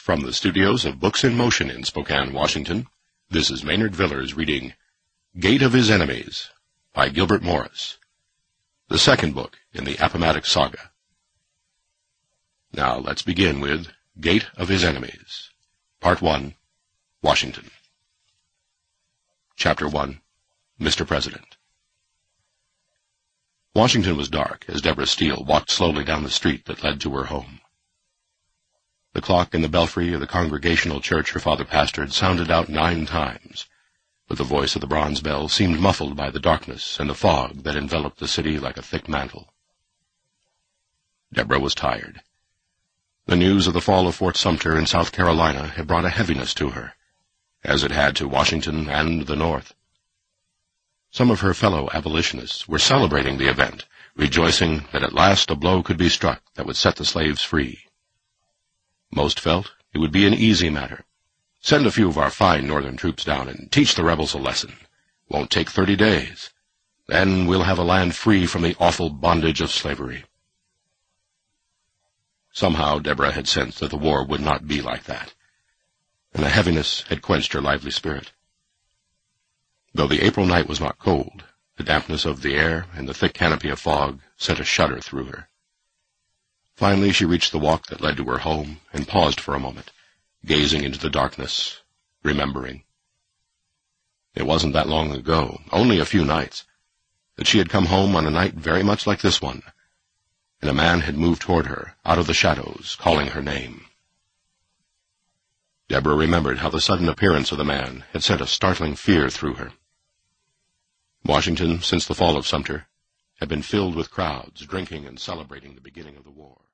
From the studios of Books in Motion in Spokane, Washington, this is Maynard Villers reading Gate of His Enemies by Gilbert Morris, the second book in the Appomattox Saga. Now let's begin with Gate of His Enemies, Part 1, Washington. Chapter 1, Mr. President. Washington was dark as Deborah Steele walked slowly down the street that led to her home. The clock in the belfry of the Congregational church her father pastored sounded out 9 times, but the voice of the bronze bell seemed muffled by the darkness and the fog that enveloped the city like a thick mantle. Deborah was tired. The news of the fall of Fort Sumter in South Carolina had brought a heaviness to her, as it had to Washington and the North. Some of her fellow abolitionists were celebrating the event, rejoicing that at last a blow could be struck that would set the slaves free. Most felt it would be an easy matter. Send a few of our fine northern troops down and teach the rebels a lesson. Won't take 30 days. Then we'll have a land free from the awful bondage of slavery. Somehow Deborah had sensed that the war would not be like that, and a heaviness had quenched her lively spirit. Though the April night was not cold, the dampness of the air and the thick canopy of fog sent a shudder through her. Finally she reached the walk that led to her home and paused for a moment, gazing into the darkness, remembering. It wasn't that long ago, only a few nights, that she had come home on a night very much like this one, and a man had moved toward her out of the shadows, calling her name. Deborah remembered how the sudden appearance of the man had sent a startling fear through her. Washington, since the fall of Sumter, had been filled with crowds drinking and celebrating the beginning of the war.